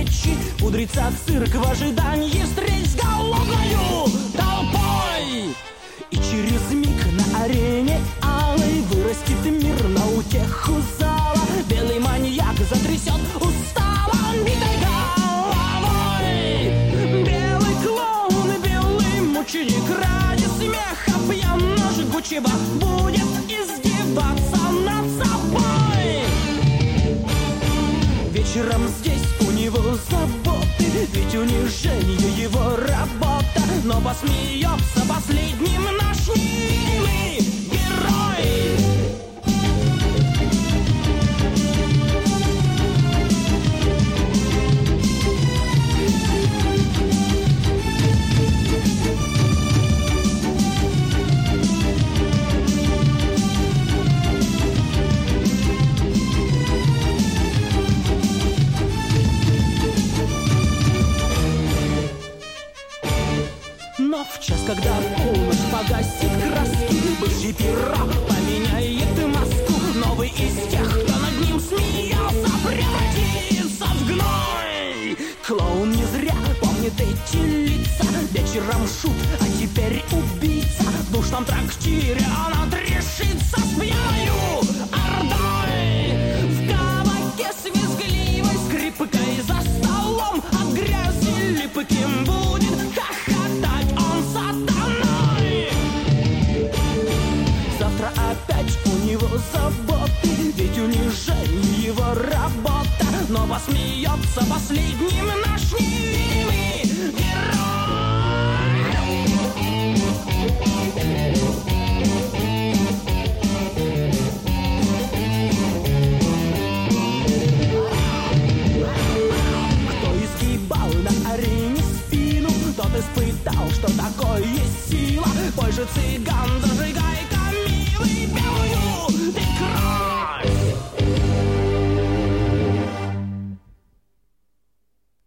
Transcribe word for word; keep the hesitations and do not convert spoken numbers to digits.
свечи, пудрится цирк в ожидании встреч с голодною толпой. И через миг на арене алой вырастет мир на утеху зала. Белый маньяк затрясет устало битой головой. Белый клоун и белый мученик ради смеха пьяно жгучего будет издеваться над собой. Вечером здесь у него заботы, ведь унижение его работа. Но посмеется последним наш невидимый герой. Но в час, когда полночь погасит краски, бывший пират поменяет маску. Новый из тех, кто над ним смеялся, превратится в гной. Клоун не зря помнит эти лица. Вечером шут, а теперь убийца. В душном трактире он отрешится с пьяною ордой. В кабаке с визгливой скрипкой за столом от грязи липким будет хохотать он сатаной. Завтра опять у него заботы, ведь унижение его работа. Но посмеется последним наш невидимый герой. Кто изгибал на арене спину, тот испытал, что такое сила. Бой же цыган зажигал